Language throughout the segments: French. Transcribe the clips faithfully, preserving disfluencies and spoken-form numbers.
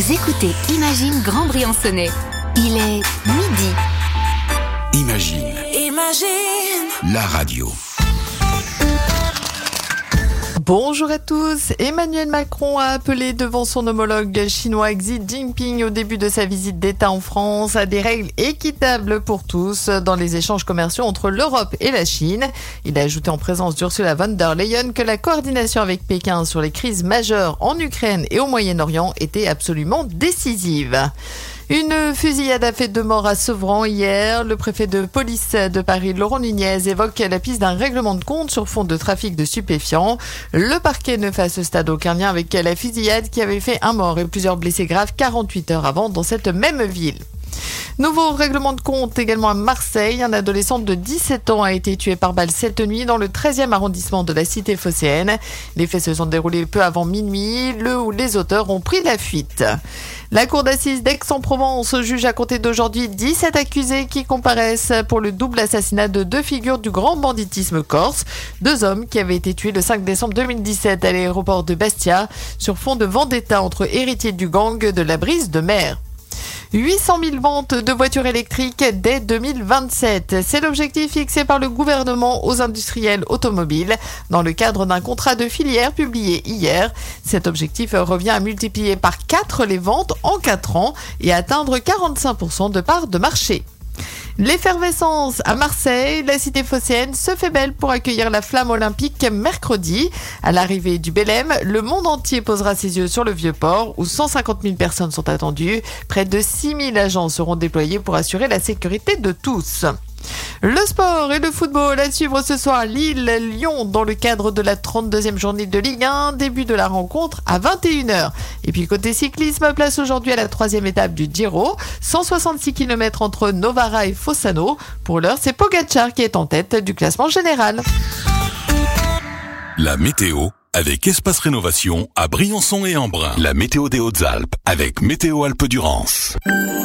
Vous écoutez Imagine Grand Briançonnais. Il est midi. Imagine. Imagine. La radio. Bonjour à tous. Emmanuel Macron a appelé devant son homologue chinois Xi Jinping au début de sa visite d'État en France à des règles équitables pour tous dans les échanges commerciaux entre l'Europe et la Chine. Il a ajouté en présence d'Ursula von der Leyen que la coordination avec Pékin sur les crises majeures en Ukraine et au Moyen-Orient était absolument décisive. Une fusillade a fait deux morts à Sevran hier. Le préfet de police de Paris, Laurent Nunez, évoque la piste d'un règlement de compte sur fond de trafic de stupéfiants. Le parquet ne fait à ce stade aucun lien avec la fusillade qui avait fait un mort et plusieurs blessés graves quarante-huit heures avant dans cette même ville. Nouveau règlement de compte également à Marseille. Un adolescent de dix-sept ans a été tué par balle cette nuit dans le treizième arrondissement de la cité phocéenne. Les faits se sont déroulés peu avant minuit. Le ou les auteurs ont pris la fuite. La cour d'assises d'Aix-en-Provence juge à compter d'aujourd'hui dix-sept accusés qui comparaissent pour le double assassinat de deux figures du grand banditisme corse. Deux hommes qui avaient été tués le cinq décembre deux mille dix-sept à l'aéroport de Bastia sur fond de vendetta entre héritiers du gang de la Brise de Mer. huit cent mille ventes de voitures électriques dès deux mille vingt-sept. C'est l'objectif fixé par le gouvernement aux industriels automobiles dans le cadre d'un contrat de filière publié hier. Cet objectif revient à multiplier par quatre les ventes en quatre ans et atteindre quarante-cinq pour cent de part de marché. L'effervescence à Marseille, la cité phocéenne se fait belle pour accueillir la flamme olympique mercredi. À l'arrivée du Bélème, le monde entier posera ses yeux sur le Vieux-Port où cent cinquante mille personnes sont attendues. Près de six mille agents seront déployés pour assurer la sécurité de tous. Le sport et le football à suivre ce soir Lille-Lyon dans le cadre de la trente-deuxième journée de Ligue un, début de la rencontre à vingt et une heures. Et puis côté cyclisme, place aujourd'hui à la troisième étape du Giro, cent soixante-six kilomètres entre Novara et Fossano. Pour l'heure, c'est Pogacar qui est en tête du classement général. La météo avec Espace Rénovation à Briançon et Embrun. La météo des Hautes-Alpes avec Météo Alpes-Durance.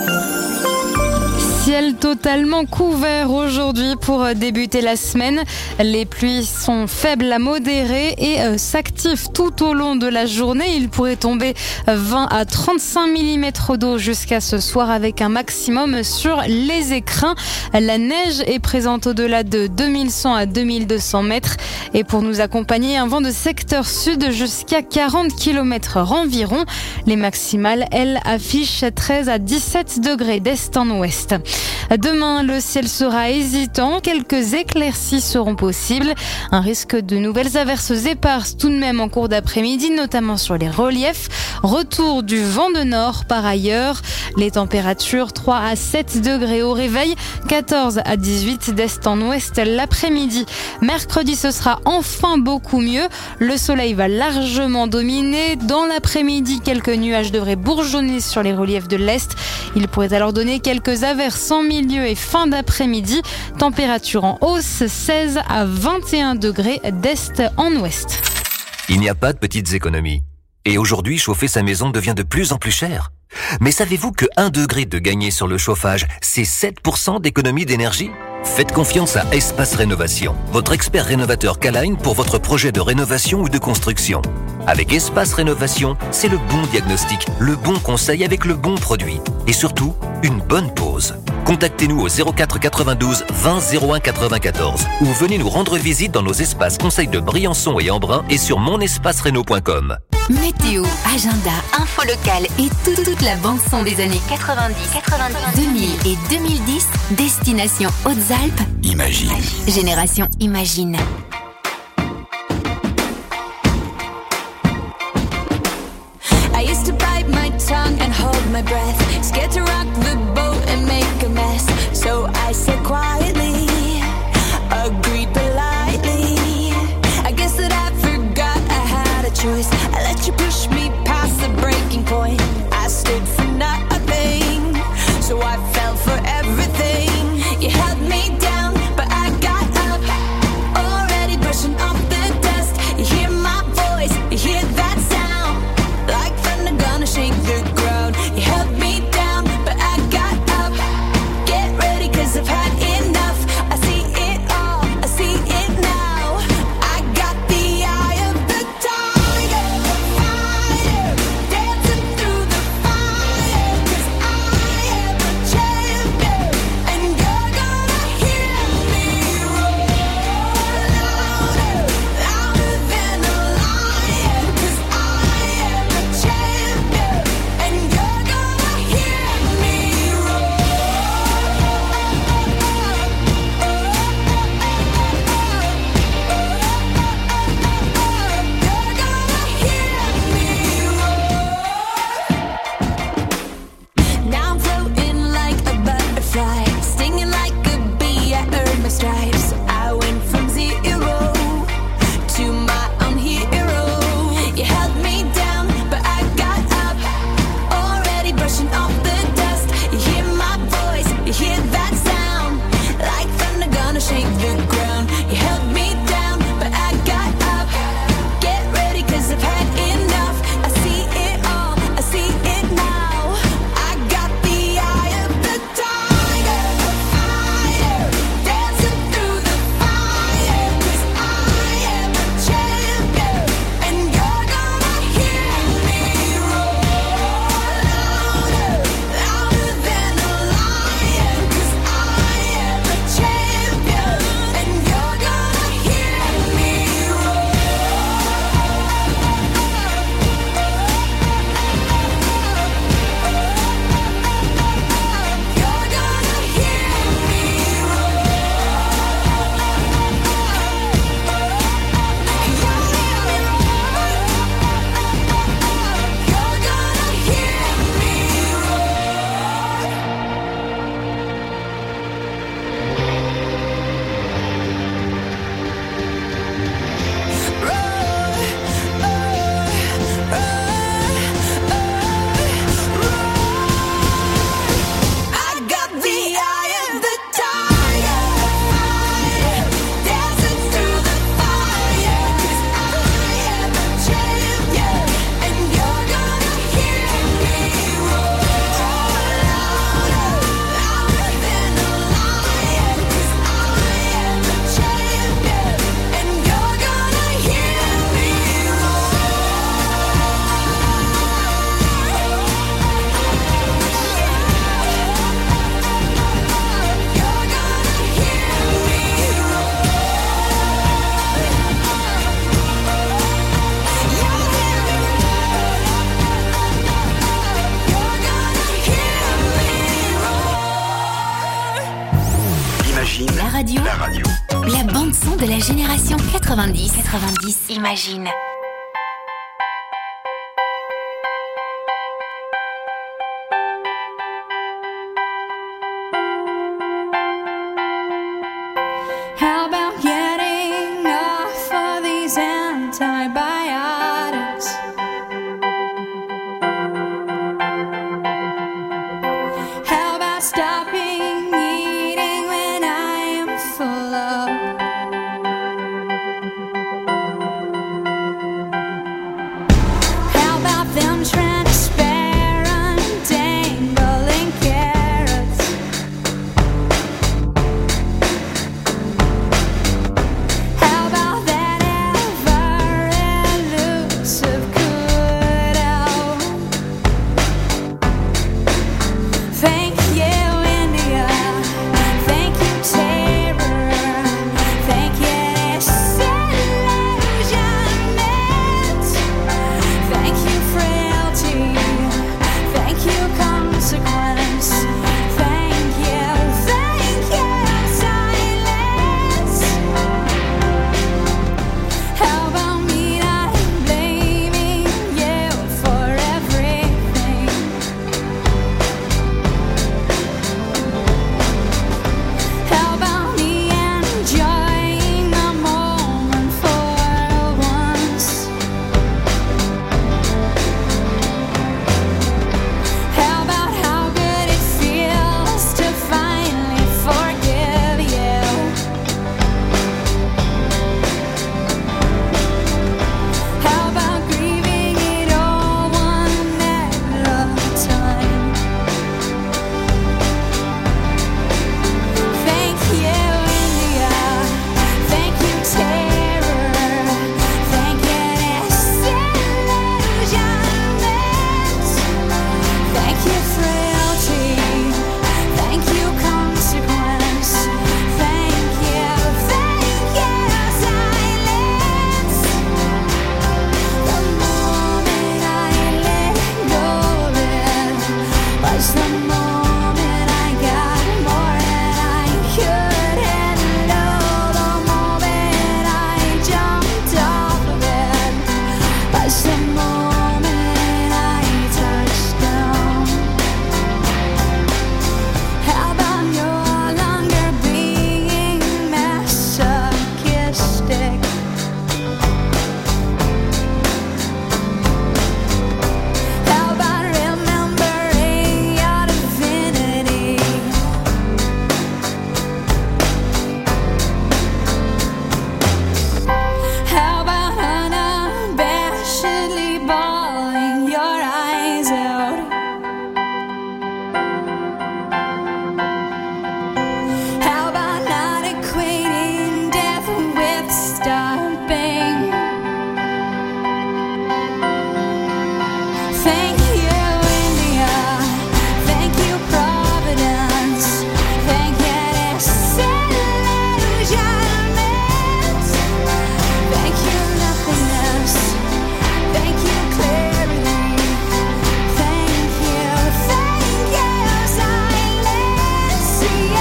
Ciel totalement couvert aujourd'hui pour débuter la semaine. Les pluies sont faibles à modérées et euh, s'activent tout au long de la journée. Il pourrait tomber vingt à trente-cinq millimètres d'eau jusqu'à ce soir avec un maximum sur les écrins. La neige est présente au-delà de deux mille cent à deux mille deux cents mètres. Et pour nous accompagner, un vent de secteur sud jusqu'à quarante kilomètres heure environ. Les maximales, elles, affichent treize à dix-sept degrés d'est en ouest. Demain, le ciel sera hésitant. Quelques éclaircies seront possibles. Un risque de nouvelles averses éparses tout de même en cours d'après-midi, notamment sur les reliefs. Retour du vent de nord par ailleurs. Les températures trois à sept degrés au réveil, quatorze à dix-huit d'est en ouest l'après-midi. Mercredi, ce sera enfin beaucoup mieux. Le soleil va largement dominer. Dans l'après-midi, quelques nuages devraient bourgeonner sur les reliefs de l'est. Il pourrait alors donner quelques averses en milieu et fin d'après-midi. Température en hausse, seize à vingt et un degrés d'est en ouest. Il n'y a pas de petites économies. Et aujourd'hui, chauffer sa maison devient de plus en plus cher. Mais savez-vous que un degré de gagné sur le chauffage, c'est sept pour cent d'économie d'énergie ? Faites confiance à Espace Rénovation, votre expert rénovateur K-Line pour votre projet de rénovation ou de construction. Avec Espace Rénovation, c'est le bon diagnostic, le bon conseil avec le bon produit. Et surtout, une bonne pause. Contactez-nous au zéro quatre quatre-vingt-douze vingt zéro un quatre-vingt-quatorze ou venez nous rendre visite dans nos espaces conseils de Briançon et Embrun et sur mon espace réno point com. Météo, agenda, info locale et tout, toute la bande-son des années quatre-vingt-dix, quatre-vingt-dix, deux mille et deux mille dix. Destination Hautes-Alpes. Imagine. Génération Imagine. I used to bite my tongue and hold my breath, scared to rock the boat and make a mess. So I said quietly, agreed politely. I guess that I forgot I had a choice. I let you push me past the breaking point. I stood for nothing, so I fell for everything. You held me down, but I got up, already brushing off the dust. You hear my voice, you hear that sound, like thunder gonna shake the ground. You held me down, but I got up. Get ready, cause I've had enough. I see it all, I see it now. I got the eye of the tiger, fighter, dancing through the fire. radio. La radio. La bande son de la génération quatre-vingt-dix. quatre-vingt-dix. Imagine. How about getting off of these antibiotics? How about stopping eating when I am full up? How about them transparent dangling carrots? How about that ever elusive good out? Thank you, India. Thank you, terror. Thank you, disillusionment. Thank you, frailty. Thank you, consequence. Thank you, thank you, silence. How about me not blaming you for everything? How about me enjoying the moment for once? How about how good it feels to finally forgive you? How about grieving it all one at a time? Thank you, India. Thank you, terror. Thank you, disillusionment. Thank you, frailty. Thank you, consequence. Thank you, thank you, silence. The moment I let go of it was the moment I got more than I could handle. The moment I jumped off of it was the moment I touched down. How about no longer being masochistic? How about remembering your divinity? How about unabashedly bawling your eyes out? How about not equating death with stopping? Thank you, India. Thank you, Providence. Thank you, disillusionment. Thank you, nothingness. Thank you, clarity. Thank you, thank you, silence.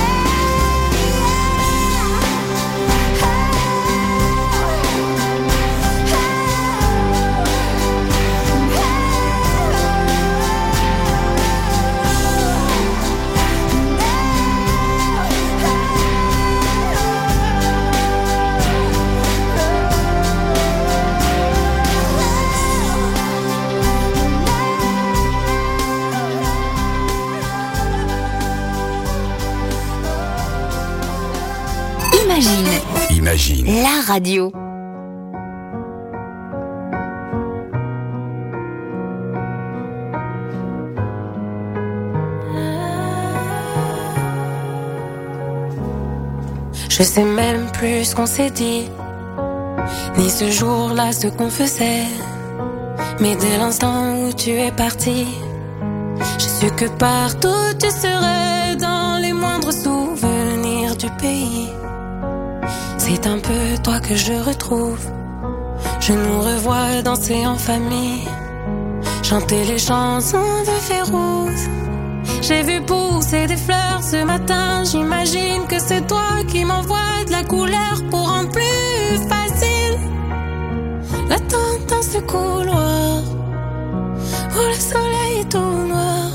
Imagine. Imagine. La radio. Je sais même plus ce qu'on s'est dit, ni ce jour-là ce qu'on faisait. Mais dès l'instant où tu es parti, j'ai su que partout tu serais, dans les moindres souvenirs du pays. C'est un peu toi que je retrouve. Je nous revois danser en famille, chanter les chansons de Férouz. J'ai vu pousser des fleurs ce matin. J'imagine que c'est toi qui m'envoies de la couleur pour rendre plus facile l'attente dans ce couloir où le soleil est tout noir.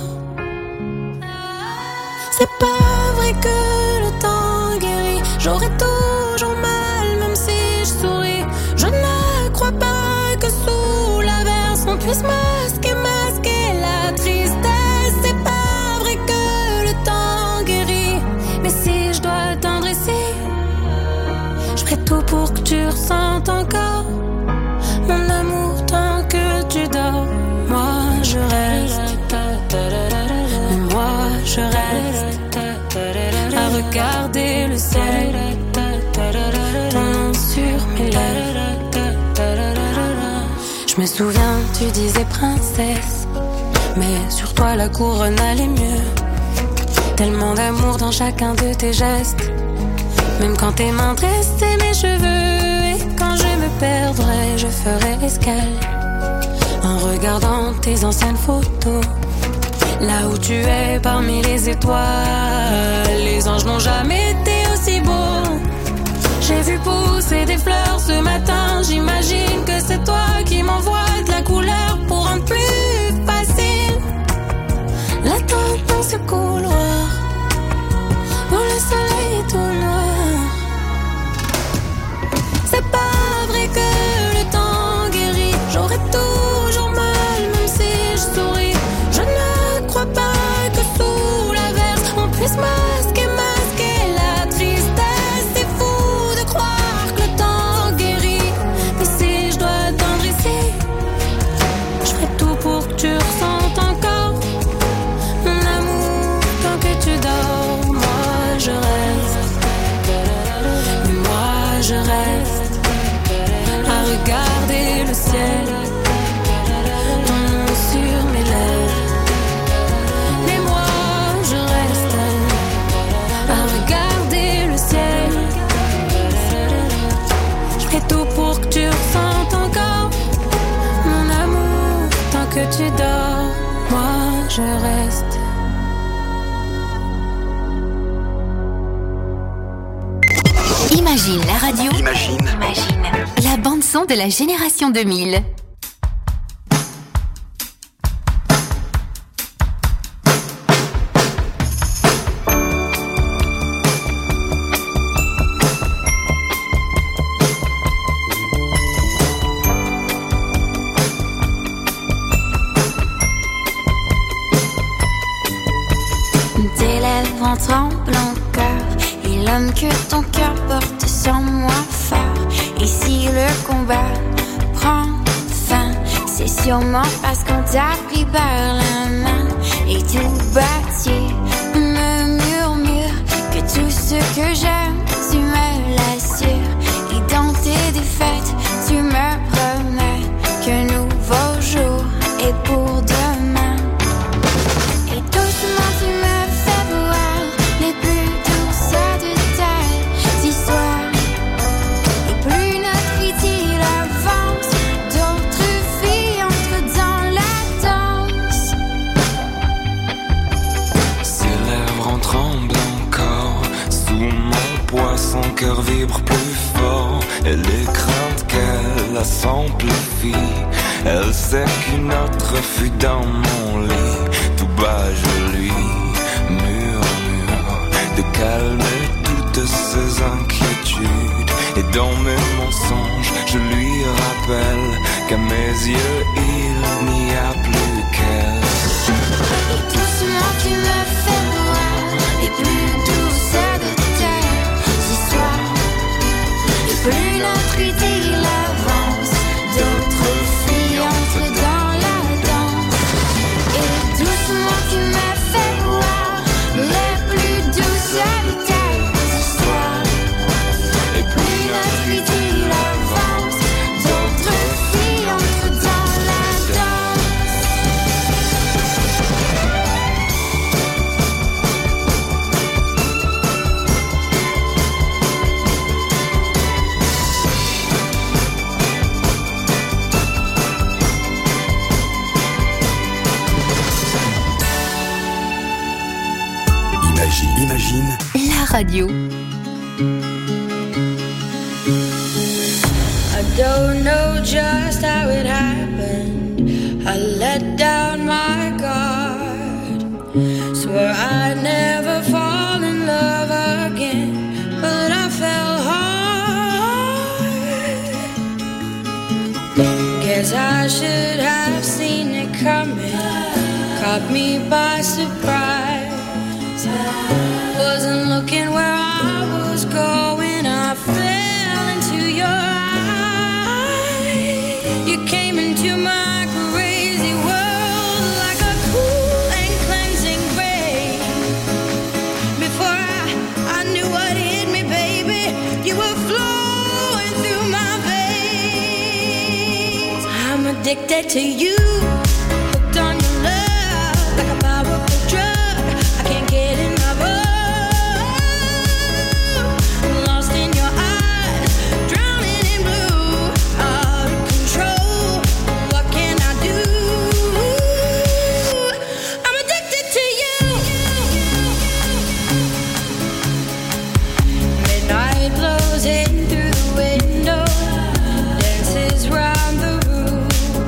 C'est pas vrai que le temps guérit. J'aurai toujours mal même si je souris. Je ne crois pas que sous l'averse on puisse masquer, masquer la tristesse. C'est pas vrai que le temps guérit. Mais si je dois attendre ici, je ferai tout pour que tu ressentes encore mon amour tant que tu dors. Moi je reste, mais moi je reste à regarder le ciel, ton nom sur mes lèvres. Je me souviens, tu disais princesse, mais sur toi la couronne allait mieux. Tellement d'amour dans chacun de tes gestes, même quand tes mains dressaient mes cheveux. Et quand je me perdrai, je ferai escale en regardant tes anciennes photos. Là où tu es parmi les étoiles, les anges n'ont jamais été aussi beaux. J'ai vu pousser des fleurs ce matin. J'imagine que c'est toi qui m'envoies de la couleur pour rendre plus facile l'attente dans ce couloir où le soleil est tout noir. C'est pas vrai que le temps guérit. J'aurai toujours mal même si je souris. Je ne crois pas que sous l'averse on puisse masquer, masquer la tristesse. C'est fou de croire que le temps guérit. Mais si je dois attendre ici, je ferai tout pour que tu ressentes encore mon amour tant que tu dors. Moi je reste, mais moi je reste à regarder le ciel, ton nom sur mes lèvres. Mais moi je reste à regarder le ciel. Je ferai tout pour que tu ressentes encore mon amour tant que tu dors. Moi je reste. Imagine la radio. Imagine. Imagine la bande-son de la génération deux mille. Tes lèvres en tremblant cœur, et l'homme que ton cœur porte sans moi phare. Et si le combat prend fin, c'est sûrement parce qu'on t'a pris par la main. Et tout bâti me murmure que tout ce que j'aime, tu me l'assures. Et dans tes défaites, tu me promets qu'un nouveau jour est pour demain. Et doucement tu me fais voir les plus douces de tes histoires. Et plus notre idylle avance, d'autres filles entrent dans la danse. Ses lèvres en tremblent encore. Sous mon poids, son cœur vibre plus fort. Et les craintes qu'elle a s'amplifient. Elle sait qu'une autre fut dans mon lit. Tout bas je lui murmure de calmer toutes ses inquiétudes. Et dans mes mensonges je lui rappelle qu'à mes yeux il n'y a plus qu'elle. Et doucement tu me fais voir les plus douces de tes histoires. Et plus notre idylle avance, d'autres filles entrent dans la danse. Et doucement tu me fais voir les plus douces de tes histoires. Et plus Notre idylle avance, d'autres filles entrent dans la danse. Radio. I don't know just how it happened. I let down my guard. Swore I'd never fall in love again, but I fell hard. Guess I should have seen it coming. Caught me by surprise. Wasn't looking where I was going. I fell into your eyes. You came into my crazy world like a cool and cleansing rain. Before I, I knew what hit me, baby, you were flowing through my veins. I'm addicted to you, hooked on your love like a powerful drug. I can't get enough of. Lost in your eyes, drowning in blue, out of control. What can I do? I'm addicted to you. Midnight blows in through the window, dances round the room.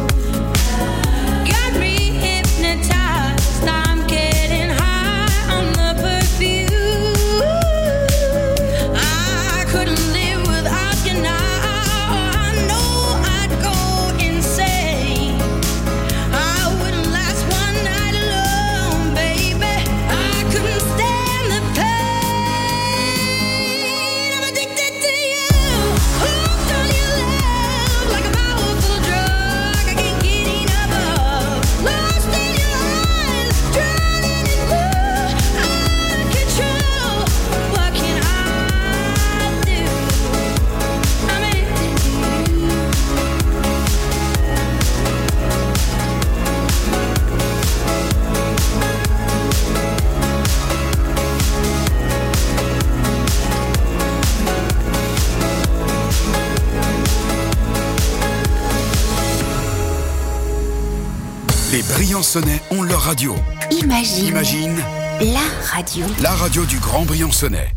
Got me hypnotized, I'm getting high on the perfume. I couldn't live without you now. I know I'd go insane. I wouldn't last one night alone, baby. I couldn't stand the pain. I'm addicted to you, hooked on your love like a powerful drug. I can't get enough of. Lost in your eyes, drowning in blue, out of control. What can I do? I'm addicted to you. Les Briançonnais ont leur radio. Imagine, Imagine la radio. la radio du Grand Briançonnais.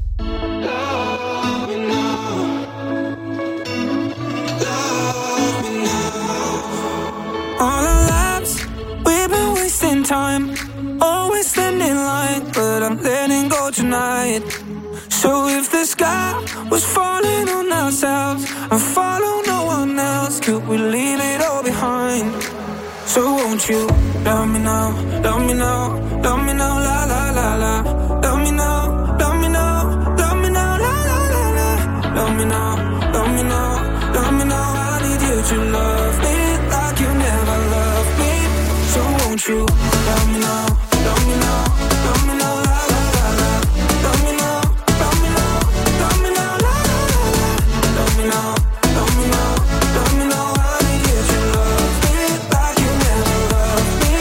All our lives, we've been wasting time, always standing in line, but I'm letting go tonight. So if the sky was falling on ourselves and follow no one else, could we leave it all behind? So won't you love me now, love me now, love me now, la la la la. Love me now, love me now, love me now, la la la la. Love me now, love me now, love me now. I need you to love me like you never loved me. So won't you love me now, love me now, love me now, la la la la. Love me now, love me now, love me now, la la la la. Love me now, love me now, love me now. I need you to love me like you never loved me.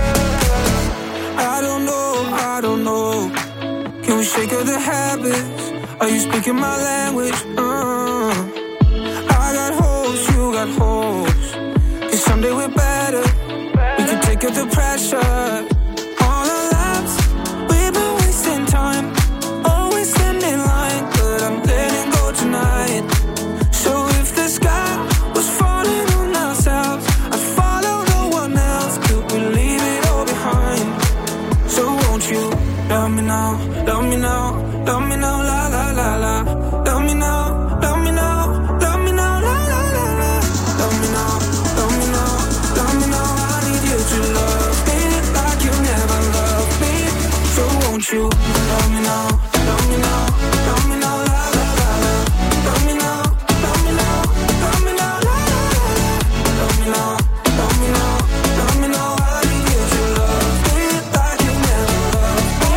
I don't know, I don't know. Can we shake of the habits? Are you speaking my language? Uh, I got hopes, you got hopes. Cause someday we're better. We can take up the pressure. All our lives, we've been wasting time, always standing in line, but I'm letting go tonight. So if the sky was falling on ourselves, I'd follow no one else. Could we leave it all behind? So won't you love me now, love me now, love me now, la la la la. Love me now, love me now, love me now, la la la la. Love me now, love me now, love me now. I need you to love me like you never loved me. So won't you love me now, love me now, love me now, la la la la. Love me now, love me now, love me now, la la la la. Love me now, love me now, love me now. I need you to love me like you never loved me.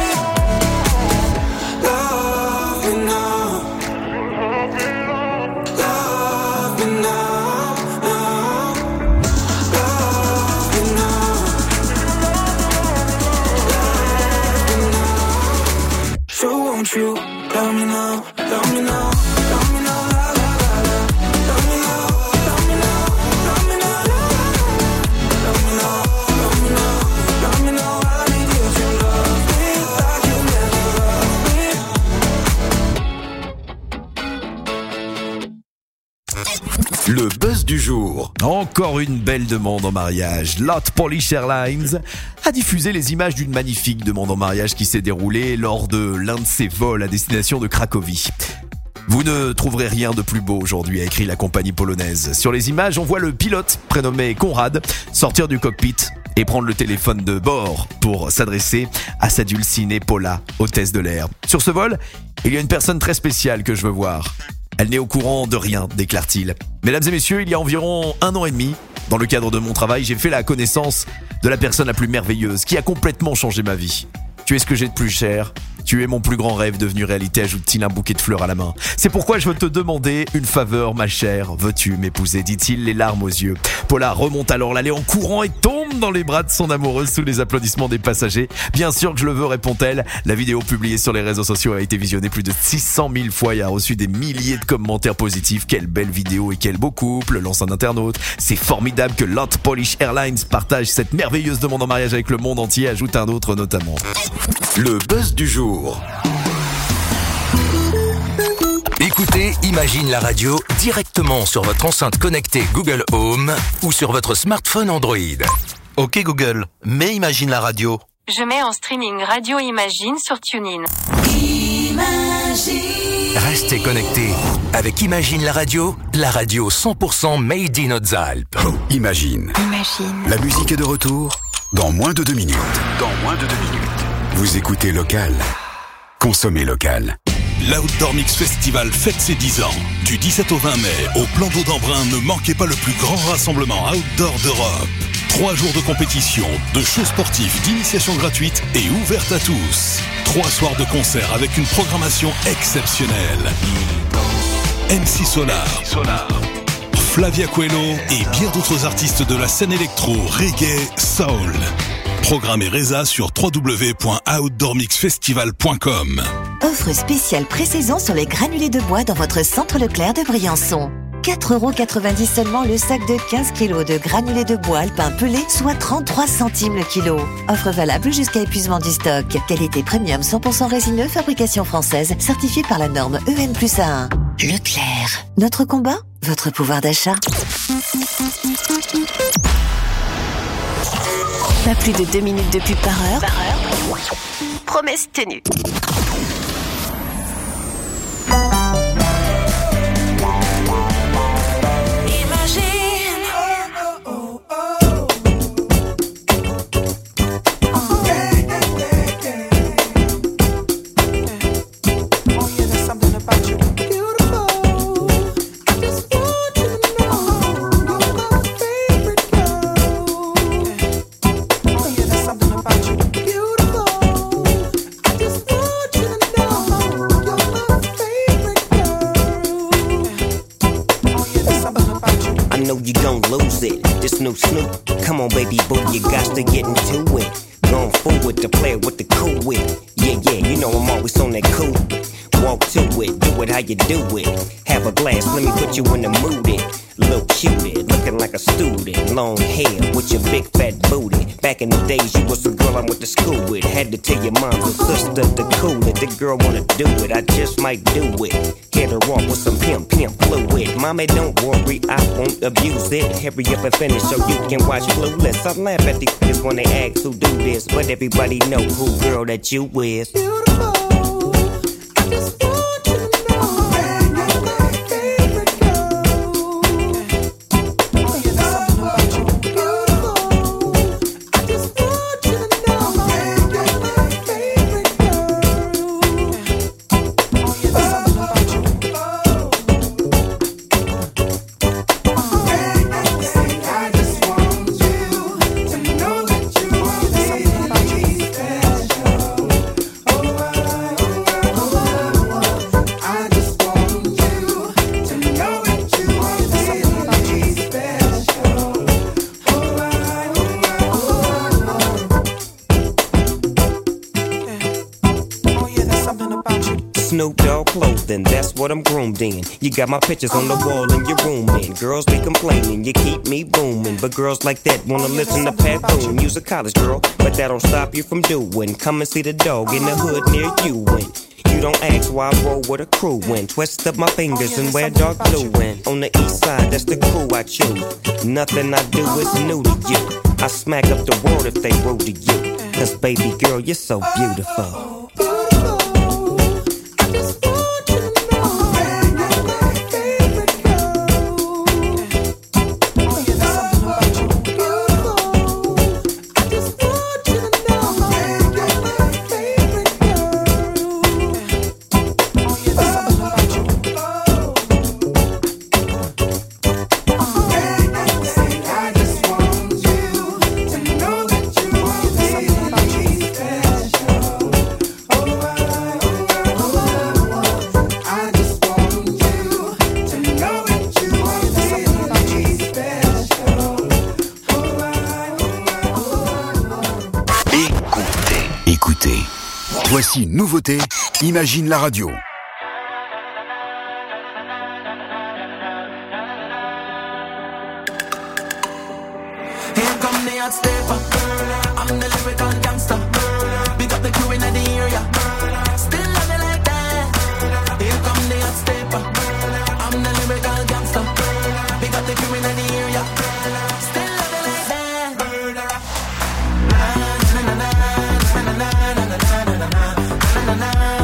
Love me now, love me now, now. Love me now, love me now. So won't you buzz du jour. Encore une belle demande en mariage. Lot Polish Airlines a diffusé les images d'une magnifique demande en mariage qui s'est déroulée lors de l'un de ses vols à destination de Cracovie. Vous ne trouverez rien de plus beau aujourd'hui, a écrit la compagnie polonaise. Sur les images, on voit le pilote, prénommé Konrad, sortir du cockpit et prendre le téléphone de bord pour s'adresser à sa dulcinée Paula, hôtesse de l'air. Sur ce vol, il y a une personne très spéciale que je veux voir. Elle n'est au courant de rien, déclare-t-il. Mesdames et messieurs, il y a environ un an et demi, dans le cadre de mon travail, j'ai fait la connaissance de la personne la plus merveilleuse qui a complètement changé ma vie. Tu es ce que j'ai de plus cher. Tu es mon plus grand rêve devenu réalité, ajoute-t-il un bouquet de fleurs à la main. C'est pourquoi je veux te demander une faveur, ma chère. Veux-tu m'épouser, dit-il, les larmes aux yeux. Paula remonte alors l'allée en courant et tombe dans les bras de son amoureuse sous les applaudissements des passagers. Bien sûr que je le veux, répond-elle. La vidéo publiée sur les réseaux sociaux a été visionnée plus de six cent mille fois et a reçu des milliers de commentaires positifs. Quelle belle vidéo et quel beau couple, lance un internaute. C'est formidable que Lot Polish Airlines partage cette merveilleuse demande en mariage avec le monde entier, ajoute un autre notamment. Le buzz du jour. Écoutez Imagine la radio directement sur votre enceinte connectée Google Home ou sur votre smartphone Android. Ok Google, mets Imagine la radio. Je mets en streaming Radio Imagine sur TuneIn. Imagine. Restez connectés avec Imagine la radio, la radio cent pour cent made in Hautes-Alpes. Oh, Imagine. Imagine. La musique est de retour dans moins de deux minutes. Dans moins de deux minutes. Vous écoutez Local. Consommez local. L'Outdoor Mix Festival fête ses dix ans. Du dix-sept au vingt mai, au plan d'eau d'Embrun, ne manquez pas le plus grand rassemblement outdoor d'Europe. Trois jours de compétition, de shows sportifs, d'initiation gratuite et ouverte à tous. Trois soirs de concert avec une programmation exceptionnelle. M C Solar, Flavia Coelho et bien d'autres artistes de la scène électro, reggae, soul. Programme et résa sur w w w point outdoor mix festival point com. Offre spéciale pré-saison sur les granulés de bois dans votre centre Leclerc de Briançon. quatre euros quatre-vingt-dix seulement le sac de quinze kilos de granulés de bois alpin pelé, soit trente-trois centimes le kilo. Offre valable jusqu'à épuisement du stock. Qualité premium cent pour cent résineux, fabrication française, certifiée par la norme E N plus A un. Leclerc. Notre combat, votre pouvoir d'achat. Pas plus de deux minutes de pub par heure. Par heure. Promesse tenue. Snoop, Snoop, come on baby boo, you got to get into it. Going forward to play with the cool wit. Yeah, yeah, you know I'm always on that cool. Walk to it, do it how you do it. Have a glass, let me put you in the mood. It, little cutie, looking like a student. Long hair with your big fat booty. Back in the days, you was the girl I went to school with. Had to tell your mom and sister to cool it. The girl wanna do it, I just might do it. Hit her off with some pimp, pimp fluid. Mommy, don't worry, I won't abuse it. Hurry up and finish so you can watch Clueless. I laugh at these niggas when they ask who do this, but everybody know who girl that you with. Beautiful. I just want you to know that you're my favorite girl. Oh yeah, there's something about you. Beautiful. I just want you to know that you're my favorite girl. Oh yeah, there's something about you. I just want you to know that you are really special. Oh, I, oh, I, I just want you to know that you are really special. Oh, I, oh, yeah, there's something about you. Snoop Dogg clothing, that's what I'm groomed in. You got my pictures on the wall in your room, man. Girls be complaining, you keep me booming. But girls like that wanna listen to Pat Boone. You's a college girl, but that don't stop you from doing. Come and see the dog in the hood near you. And you don't ask why I roll with a crew when twist up my fingers and wear dark blue when on the east side, that's the crew I choose. Nothing I do is new to you. I smack up the world if they rude to you. Cause baby girl, you're so beautiful. Voici une nouveauté, Imagine la radio. Here come the hot stepper. I'm the lyrical gangster. Big up the crew in the area. Still love me like that. Here come the hot stepper. I'm the lyrical gangster. Big up the crew in the area. Still love me like that. Na na na na na na na na na na na na na.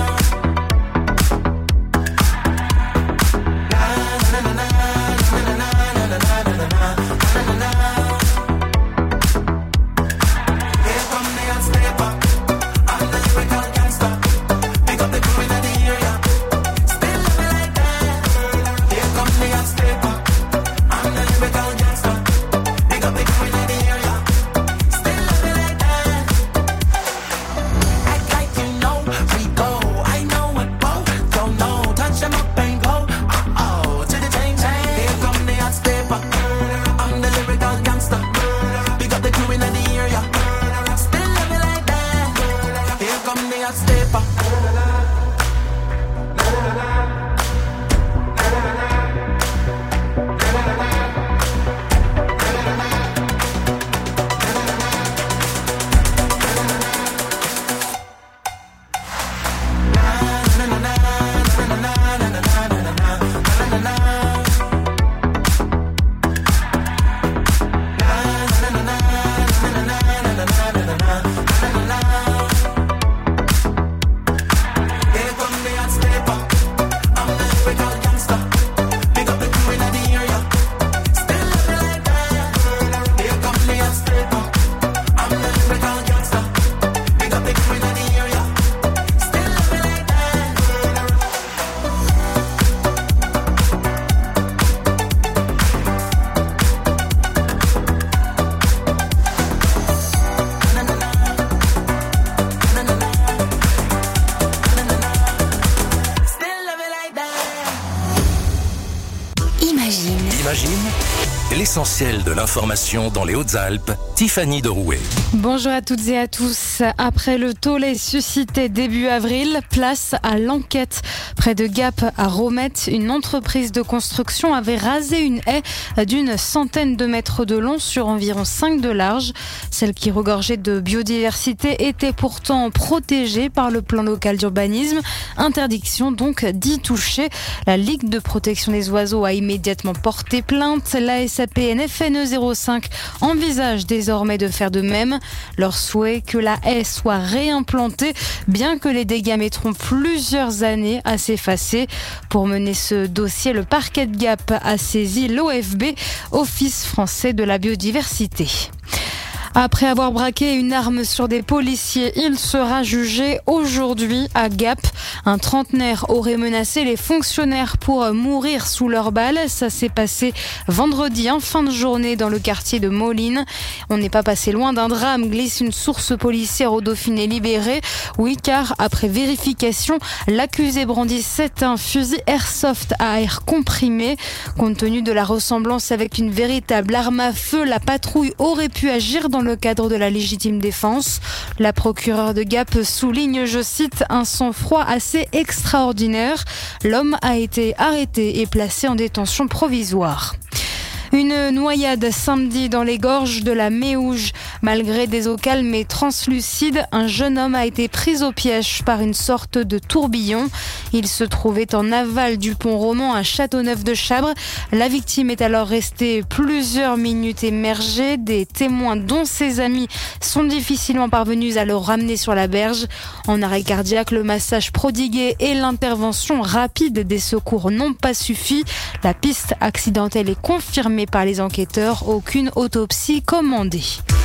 L'essentiel de l'information dans les Hautes-Alpes, Tiffany de Rouet. Bonjour à toutes et à tous. Après le tollé suscité début avril, place à l'enquête. Près de Gap à Romette, une entreprise de construction avait rasé une haie d'une centaine de mètres de long sur environ cinq de large. Celle qui regorgeait de biodiversité était pourtant protégée par le plan local d'urbanisme. Interdiction donc d'y toucher. La Ligue de protection des oiseaux a immédiatement porté plainte. La S A P N F N E zéro cinq envisage désormais de faire de même. Leur souhait que la haie soit réimplantée, bien que les dégâts mettront plusieurs années à s'effacer. Pour mener ce dossier, le parquet de Gap a saisi l'O F B, Office français de la biodiversité. Après avoir braqué une arme sur des policiers, il sera jugé aujourd'hui à Gap. Un trentenaire aurait menacé les fonctionnaires pour mourir sous leurs balles. Ça s'est passé vendredi en fin de journée dans le quartier de Moline. On n'est pas passé loin d'un drame, glisse une source policière au Dauphiné libéré. Oui, car après vérification, l'accusé brandissait un fusil airsoft à air comprimé. Compte tenu de la ressemblance avec une véritable arme à feu, la patrouille aurait pu agir dans le cadre de la légitime défense. La procureure de Gap souligne, je cite, un sang-froid assez extraordinaire. L'homme a été arrêté et placé en détention provisoire. Une noyade samedi dans les gorges de la Méouge. Malgré des eaux calmes et translucides, un jeune homme a été pris au piège par une sorte de tourbillon. Il se trouvait en aval du pont Roman à Châteauneuf-de-Chabre. La victime est alors restée plusieurs minutes émergée. Des témoins, dont ses amis, sont difficilement parvenus à le ramener sur la berge. En arrêt cardiaque, le massage prodigué et l'intervention rapide des secours n'ont pas suffi. La piste accidentelle est confirmée par les enquêteurs. Aucune autopsie commandée.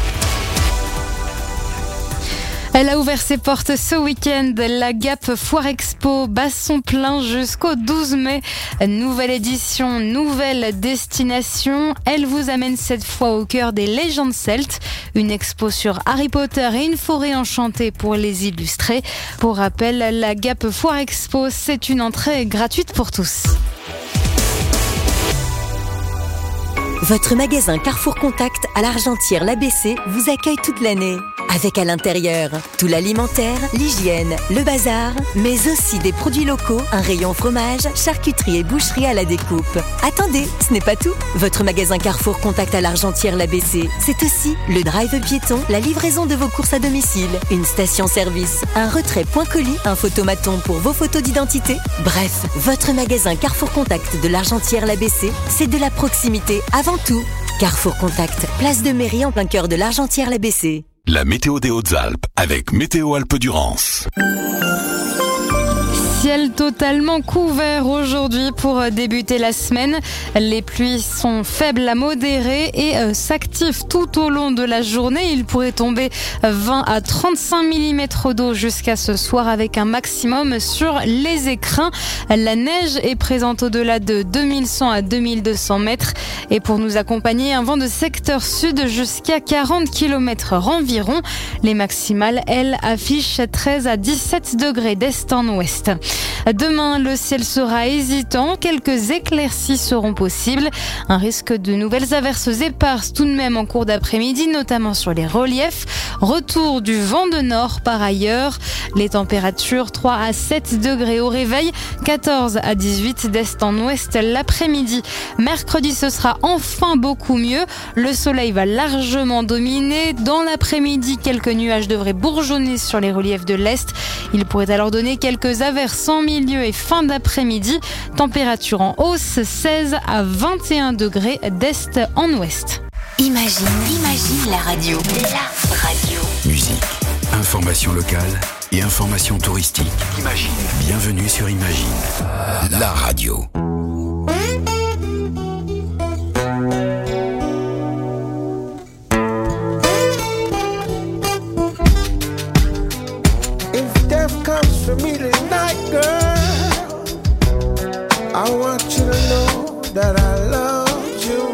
Elle a ouvert ses portes ce week-end. La Gap Foire Expo bat son plein jusqu'au douze mai. Nouvelle édition, nouvelle destination. Elle vous amène cette fois au cœur des légendes celtes. Une expo sur Harry Potter et une forêt enchantée pour les illustrer. Pour rappel, la Gap Foire Expo, c'est une entrée gratuite pour tous. Votre magasin Carrefour Contact à l'Argentière l'A B C vous accueille toute l'année. Avec à l'intérieur tout l'alimentaire, l'hygiène, le bazar, mais aussi des produits locaux, un rayon fromage, charcuterie et boucherie à la découpe. Attendez, ce n'est pas tout. Votre magasin Carrefour Contact à l'Argentière l'A B C, c'est aussi le drive piéton, la livraison de vos courses à domicile, une station-service, un retrait point colis, un photomaton pour vos photos d'identité. Bref, votre magasin Carrefour Contact de l'Argentière l'A B C, c'est de la proximité avant tout. Carrefour Contact, place de mairie en plein cœur de l'Argentière l'A B C. La météo des Hautes-Alpes avec Météo Alpes-Durance. Ciel totalement couvert aujourd'hui pour débuter la semaine. Les pluies sont faibles à modérées et euh, s'activent tout au long de la journée. Il pourrait tomber vingt à trente-cinq millimètres d'eau jusqu'à ce soir avec un maximum sur les écrins. La neige est présente au-delà de deux mille cent à deux mille deux cents mètres. Et pour nous accompagner, un vent de secteur sud jusqu'à quarante kilomètres heure environ. Les maximales, elles, affichent treize à dix-sept degrés d'est en ouest. Demain, le ciel sera hésitant. Quelques éclaircies seront possibles. Un risque de nouvelles averses éparses tout de même en cours d'après-midi, notamment sur les reliefs. Retour du vent de nord par ailleurs. Les températures trois à sept degrés au réveil, quatorze à dix-huit d'est en ouest l'après-midi. Mercredi, ce sera enfin beaucoup mieux. Le soleil va largement dominer. Dans l'après-midi, quelques nuages devraient bourgeonner sur les reliefs de l'est. Il pourrait alors donner quelques averses en milieu et fin d'après-midi. Température en hausse, seize à vingt et un degrés d'est en ouest. Imagine, imagine la radio. La radio. Musique, information locale et information touristique. Imagine. Bienvenue sur Imagine, la radio. For me tonight, girl, I want you to know that I love you.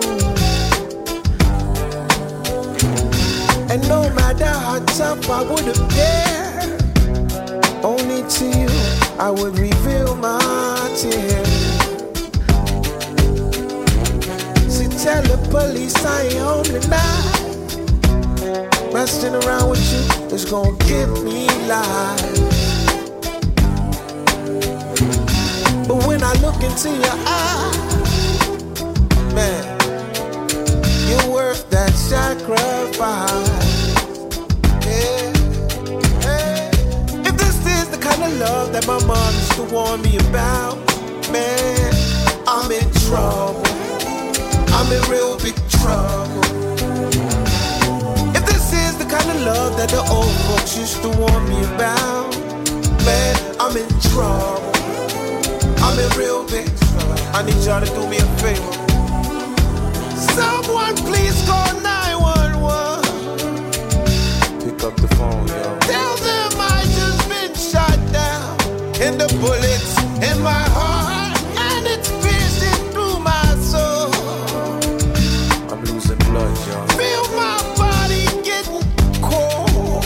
And no matter how tough I would appear, only to you I would reveal my tears. So tell the police I ain't home tonight. Messing around with you is gonna give me life. But when I look into your eyes, man, you're worth that sacrifice. Yeah. Hey. If this is the kind of love that my mom used to warn me about, man, I'm in trouble. I'm in real big trouble. If this is the kind of love that the old folks used to warn me about, man, I'm in trouble. I'm in real big trouble. I need y'all to do me a favor. Someone please call nine one one. Pick up the phone, yo. Tell them I just been shot down. And the bullets in my heart, and it's piercing through my soul. I'm losing blood, y'all. Feel my body getting cold.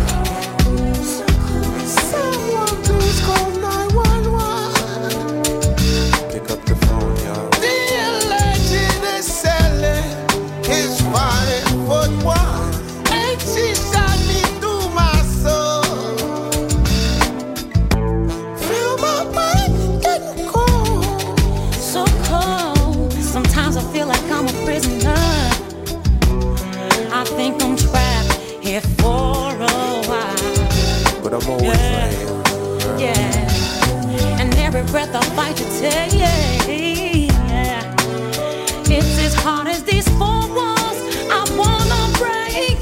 Someone please call nine one one. Pick up the phone, y'all. The legend is selling his five foot one, and she shot me through my for a while. But I'm always Yeah. right here. Yeah, and every breath I fight to take. Yeah, it's as hard as these four walls I wanna break.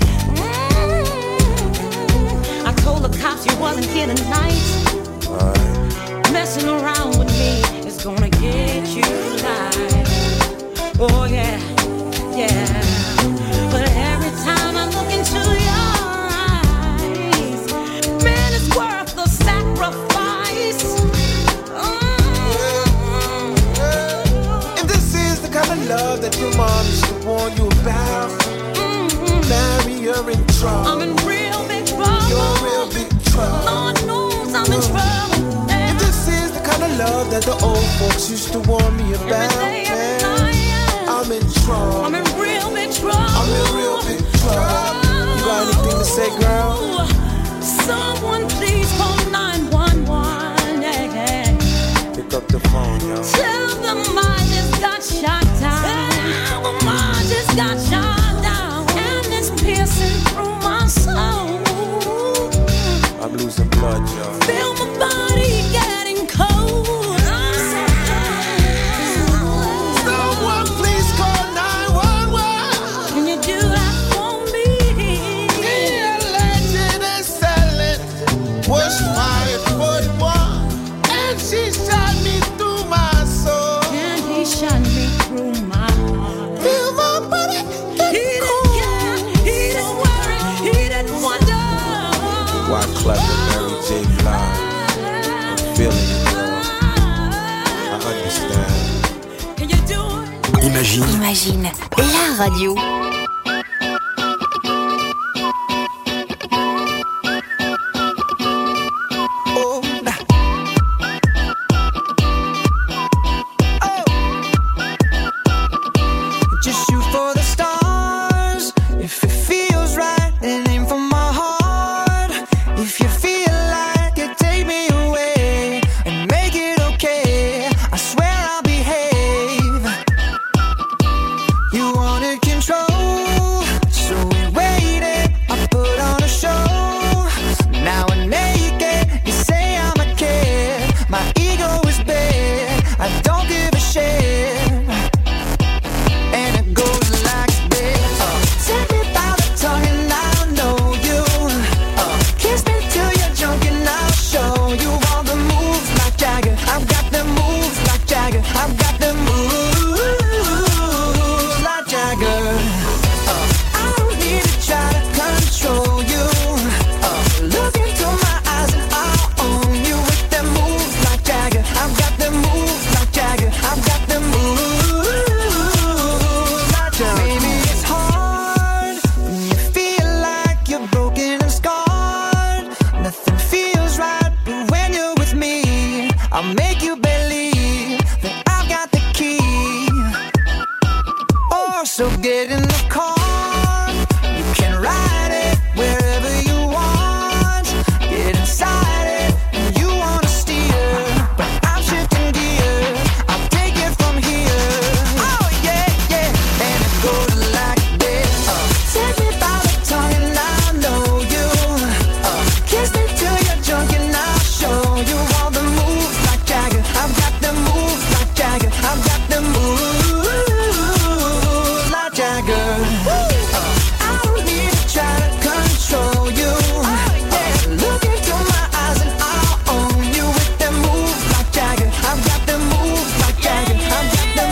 Mm-hmm. I told the cops you wasn't here tonight. Messing around with me is gonna get you live. Oh yeah, yeah. But every time I look into your eyes, man, it's worth the sacrifice. And this is the kind of love that your mom used to warn you about. Mm-hmm. Mary, you're in trouble. I'm in real big trouble. You're in real big trouble. Lord knows I'm in trouble. And this is the kind of love that the old folks used to warn me about. Every day, man. every night, yeah. I'm in trouble. I'm in real big trouble. I'm in real big trouble. You got anything to say, girl? Someone please call nine one one. Yeah, yeah. Pick up the phone, yo. Tell them I just got shot down. Tell them I just got shot down. And it's piercing through my soul. I'm losing blood, yo. Feel my body getting cold. Someone please call nine one one. Can you do that for me? The legend is selling. Was five foot one, and she shot me through my soul. And he shot me through my heart. Feel my body He didn't care, he didn't worry, he didn't wonder. Why clever Mary J. Blige? I'm feeling it, girl. I understand. Can you do it? Imagine Imagine la radio. Oh, nah. Oh. Just shoot for the stars. If it feels right, and aim for my heart. If you feel like you take me away and make it okay, I swear I'll behave. You wanted control, so we waited. I put on a show. Now I'm naked. You say I'm a kid. My ego is big. I don't give a shit. And it goes like this. Uh, take me by the tongue and I'll know you. Uh, kiss me till you're drunk and I'll show you all the moves like Jagger. I've got the moves like Jagger. I've got the moves like Jagger. Uh, I don't need to try to control you. Uh, look into my eyes and I'll own you with them moves like Jagger. I've got the moves like Jagger. I've got the moves like Jagger. Maybe it's hard when you feel like you're broken and scarred. Nothing feels right, but when you're with me, I'll make you believe that I've got the key. Oh, so get in the car. You can ride it wherever you want. Get inside it and you wanna steer, but I'm shifting gears. I'll take it from here. Oh yeah, yeah. And it goes like this. Uh, take me by the tongue and I'll know you. Uh, kiss me till you're drunk and I'll show you all the moves like Jagger. I've got the moves like Jagger. I've got the moves like Jagger. Uh, I don't need to try to control you. Uh, look into my eyes and I'll own you with them moves like Jagger. I've got the moves like Jagger. I've got the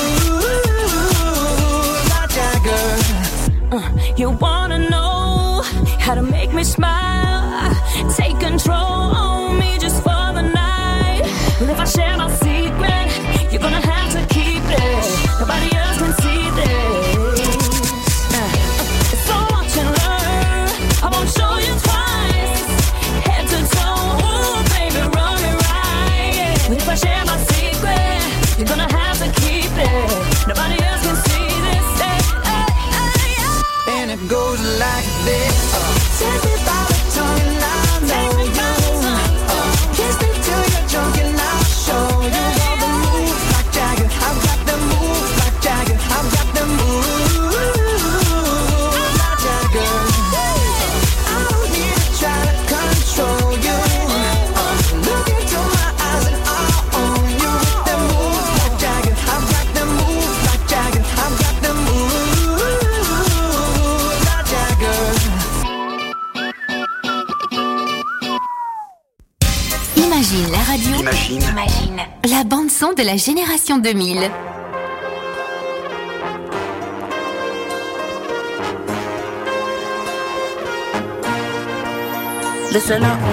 moves like Jagger. Uh, you wanna know how to make me smile? Take control on me just for the night. But if I share my secret, you're gonna have to keep it. Nobody else can see this. Uh, it's so much in learn. I won't show you twice. Head to toe, ooh, baby, run me right. But if I share my secret, you're gonna have to keep it. Nobody else can see this. Hey, hey, hey, hey. And it goes like this. Uh, take me by the tongue and I'll know you. Uh, kiss me till you're drunk and I'll show you all the moves like Jagger. I've got the moves like Jagger. I've got the moves like Jagger. Uh, I Imagine la radio. Imagine. Imagine. La bande-son de la génération deux mille. Listen up.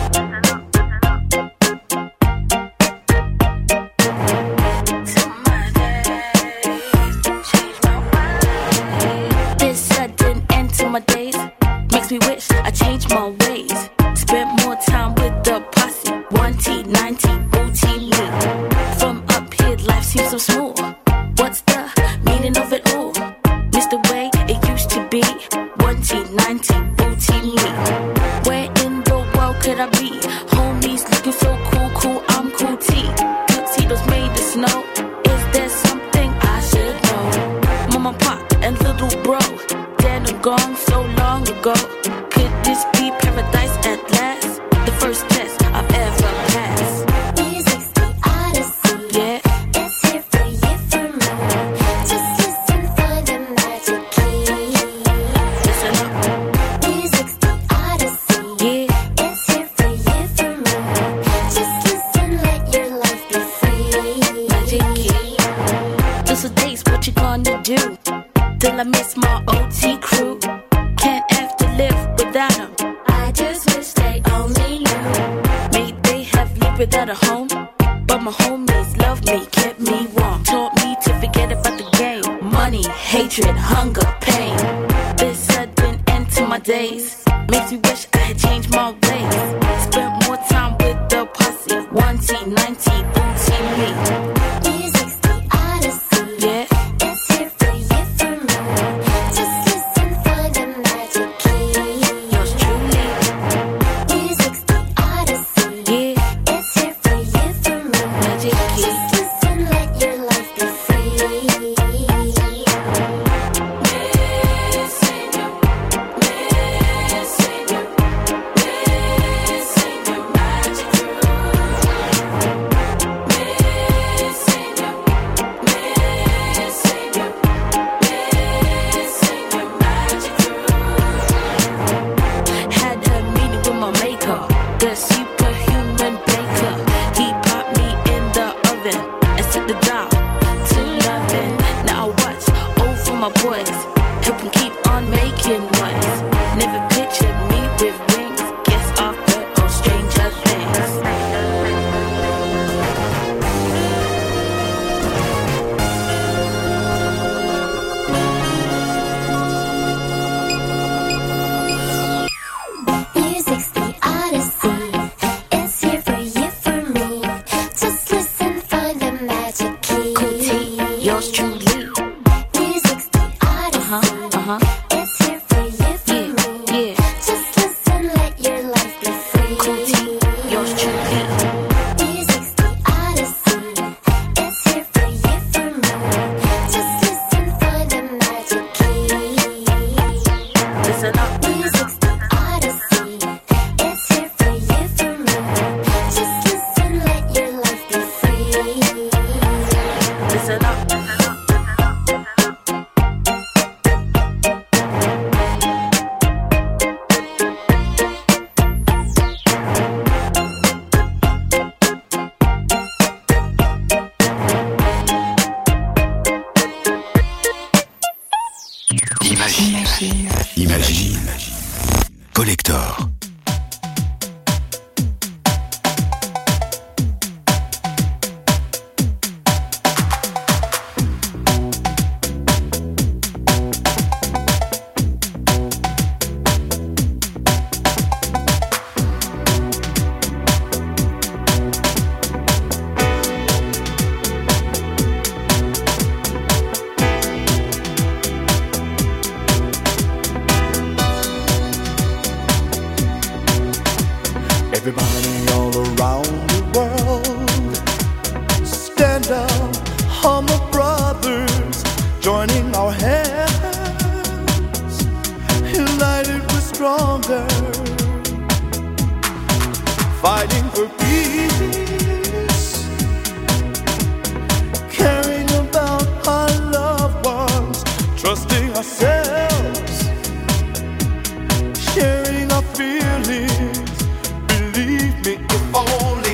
This sudden end to my days makes me wish I changed my ways. Spent more time with the posse. One T, ninety, routine me. From up here, life seems so smooth. What's the meaning of it all? Miss the way it used to be. One T, ninety, routine me. Where in the world could I be? Homies looking so cool, cool, I'm cool T. Tuxedos made of snow. Is there something I should know? Mama, pop, and little bro. Dead and gone so long ago. Could this be paradise at last? The first test I've ever passed. Music's the odyssey. Yeah. It's here for you, for me. Just listen for the magic key. Listen up. Music's the odyssey. Yeah. It's here for you, for me. Just listen, let your life be free. Magic key. This is days, what you gonna do? Till I miss my O T crew. Can't have to live without them. I just wish they only knew. May they have lived without a home, but my homies loved me, kept me warm, taught me to forget about the game. Money, hatred, hunger, pain. This sudden end to my days makes me wish I had changed my ways. Spent more time with the posse. One T, ninety, routine me. Music's the odyssey. Yeah. It's here for you, for me. Just listen for the magic key. Yours truly. Music's the odyssey. Yeah. It's here for you, for me. Magic key. Just listen, let your life be free. Had a meeting with my maker, the superhuman baker. He popped me in the oven and set the dial to loving. Now I watch over my boys, help them keep on making noise. Never pictured me with rings, guess I've heard of stranger things. Music's the odyssey. It's here for you, for me. Just listen for the magic key. Cool T, yours truly. Music's the odyssey. Uh-huh, uh-huh. It's here for you, for Yeah, me. yeah. Just listen, let your life be free. Cool T, yours truly. Music's the odyssey. It's here for you, for me. Just listen for the magic key. Listen up. Music's the odyssey. It's here for you, for me. Just listen, let your life be free. Listen up. Imagine. Imagine. Collector. Everybody all around the world, stand up, humble brothers, joining our hands, united we're stronger, fighting for peace, caring about our loved ones, trusting ourselves, sharing our feelings. Believe me, if only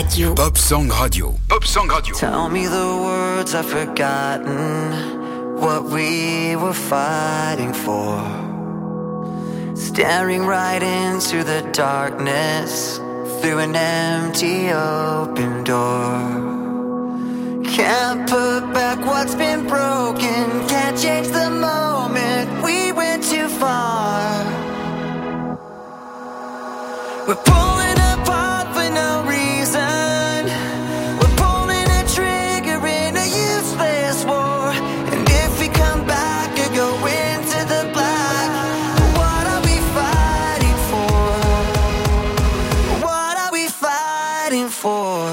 Radio. Pop Song Radio. Pop Song Radio. Tell me the words I've forgotten, what we were fighting for. Staring right into the darkness, through an empty open door. Can't put back what's been broken, can't change the moment we went too far. We're pulling apart for no reason. We're pulling a trigger in a useless war. And if we come back and go into the black, what are we fighting for? What are we fighting for?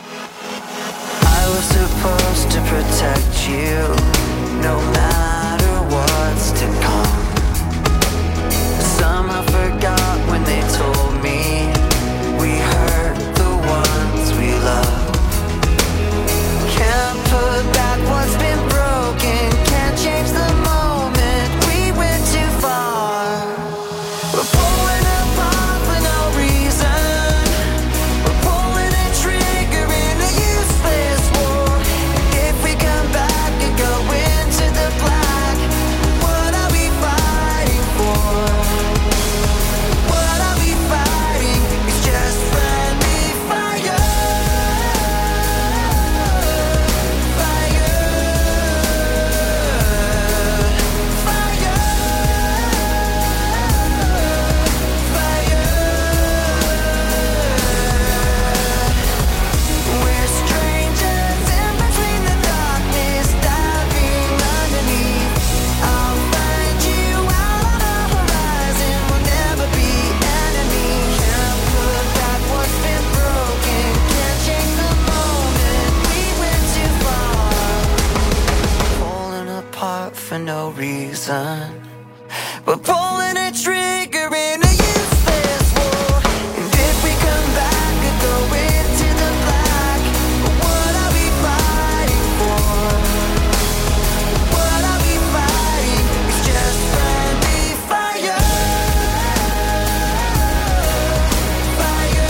I was supposed to protect you, no matter what's to come. Somehow forgot when they told me we hurt the ones we love. Can't put back what's been broken, can't change the moment we went too far. We're pulling apart for no reason. We're pulling a trigger in a useless war. If we come back and go into the black, what are we fighting for? What are we fighting? It's just friendly fire. Fire. Fire. Fire. We're strangers in between the darkness, diving underneath. I'll find you out on the horizon, we'll never be enemies. Can't put back what's been broken, can't change the moment we went too far. Falling apart for no reason. We're pulling a trigger in a useless war. And if we come back and go into the black, what are we fighting for? What are we fighting? It's just friendly fire. Fire.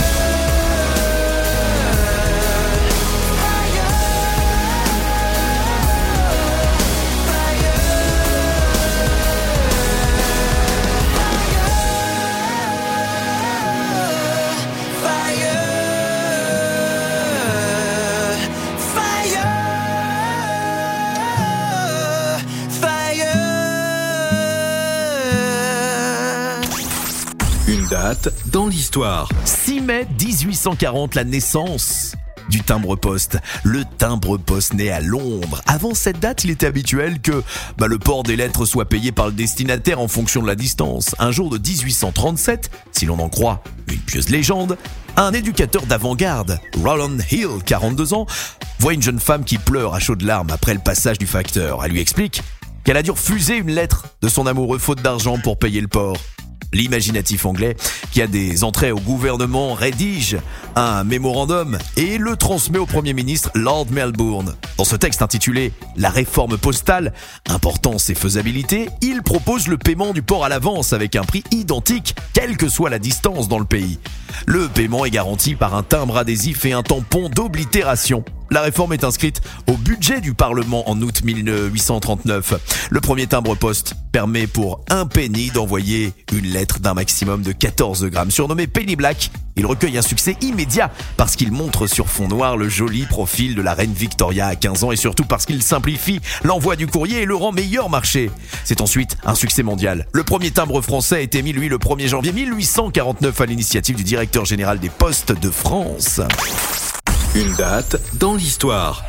Une date dans l'histoire. six mai dix-huit cent quarante, la naissance du timbre-poste. Le timbre-poste né à Londres. Avant cette date, il était habituel que bah, le port des lettres soit payé par le destinataire en fonction de la distance. Un jour de dix-huit cent trente-sept, si l'on en croit une pieuse légende, un éducateur d'avant-garde, Roland Hill, quarante-deux ans, voit une jeune femme qui pleure à chaudes larmes après le passage du facteur. Elle lui explique qu'elle a dû refuser une lettre de son amoureux faute d'argent pour payer le port. L'imaginatif anglais, qui a des entrées au gouvernement, rédige un mémorandum et le transmet au Premier ministre Lord Melbourne. Dans ce texte intitulé « La réforme postale, importance et faisabilité », il propose le paiement du port à l'avance avec un prix identique, quelle que soit la distance dans le pays. Le paiement est garanti par un timbre adhésif et un tampon d'oblitération. La réforme est inscrite au budget du Parlement en août mille huit cent trente-neuf. Le premier timbre-poste permet pour un penny d'envoyer une lettre d'un maximum de quatorze grammes. Surnommé Penny Black, il recueille un succès immédiat parce qu'il montre sur fond noir le joli profil de la reine Victoria à quinze ans et surtout parce qu'il simplifie l'envoi du courrier et le rend meilleur marché. C'est ensuite un succès mondial. Le premier timbre français a été émis, lui, le premier janvier mille huit cent quarante-neuf à l'initiative du directeur général des Postes de France. Une date dans l'histoire.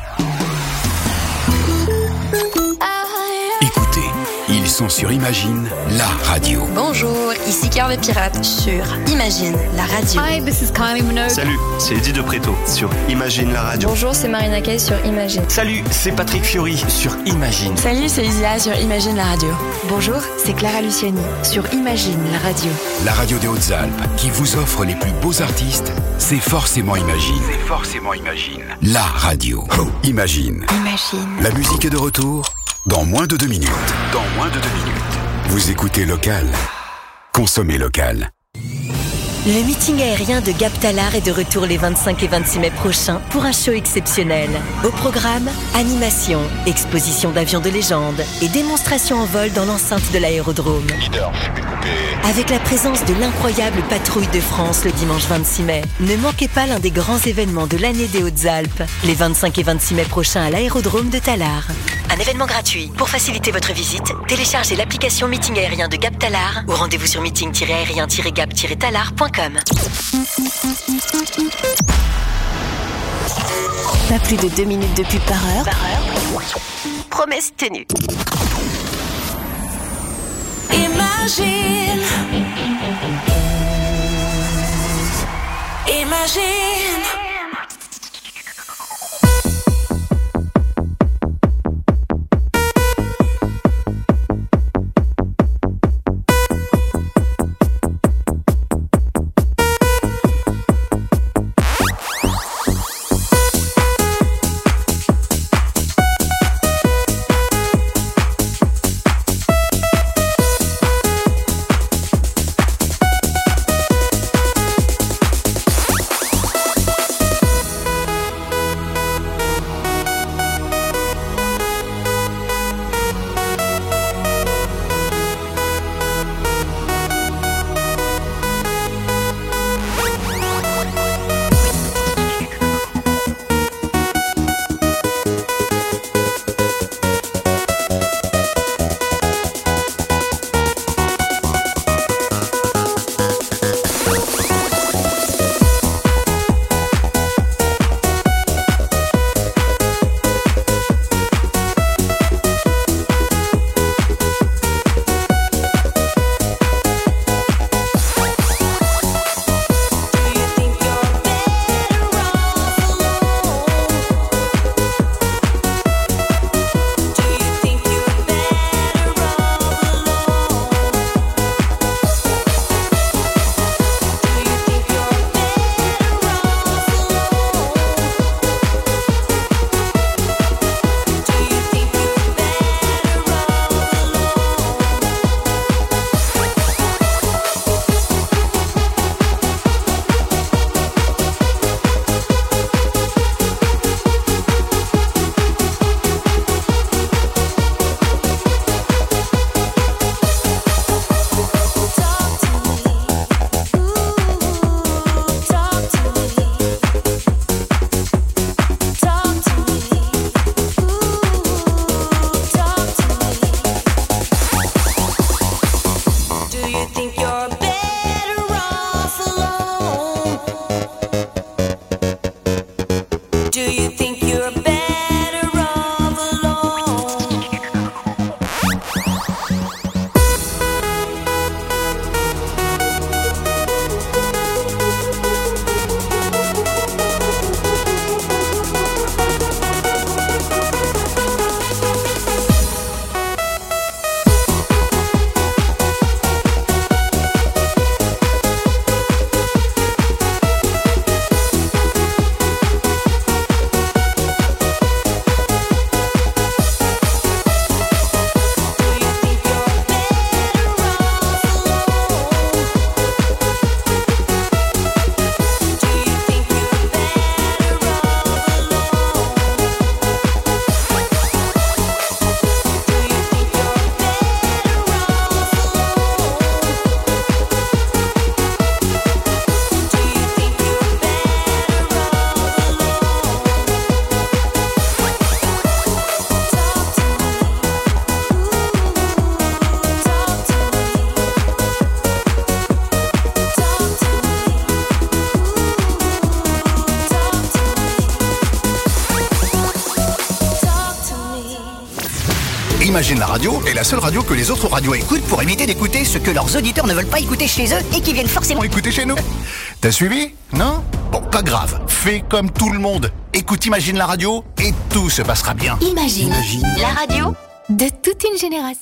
Écoutez, ils sont sur Imagine, la radio. Bonjour, ici Cœur de Pirate sur Imagine, la radio. Hi, this is Kylie Minogue. Salut, c'est Eddie de Préto sur Imagine, la radio. Bonjour, c'est Marina Kaye sur Imagine. Salut, c'est Patrick Fiori sur Imagine. Salut, c'est Isia sur Imagine, la radio. Bonjour, c'est Clara Luciani sur Imagine, la radio. La radio des Hautes-Alpes qui vous offre les plus beaux artistes, c'est forcément Imagine. C'est forcément Imagine. La radio. Oh, Imagine. Imagine. La musique est de retour dans moins de deux minutes. Dans moins de deux minutes. Vous écoutez Local. Consommez local. Le meeting aérien de Gap Talar est de retour les vingt-cinq et vingt-six mai prochains pour un show exceptionnel. Au programme, animation, exposition d'avions de légende et démonstration en vol dans l'enceinte de l'aérodrome. Leader, fumée coupée. Avec la présence de l'incroyable patrouille de France le dimanche vingt-six mai. Ne manquez pas l'un des grands événements de l'année des Hautes-Alpes, les vingt-cinq et vingt-six mai prochains à l'aérodrome de Talar. Un événement gratuit. Pour faciliter votre visite, téléchargez l'application Meeting aérien de Gap Talar ou rendez-vous sur meeting aérien gap talar point com. Pas plus de deux minutes de pub par heure. Par heure. Promesse tenue. Imagine. Imagine. Imagine la radio est la seule radio que les autres radios écoutent pour éviter d'écouter ce que leurs auditeurs ne veulent pas écouter chez eux et qui viennent forcément écouter chez nous. T'as suivi? Non? Bon, pas grave. Fais comme tout le monde. Écoute Imagine la radio et tout se passera bien. Imagine, Imagine. La radio de toute une génération.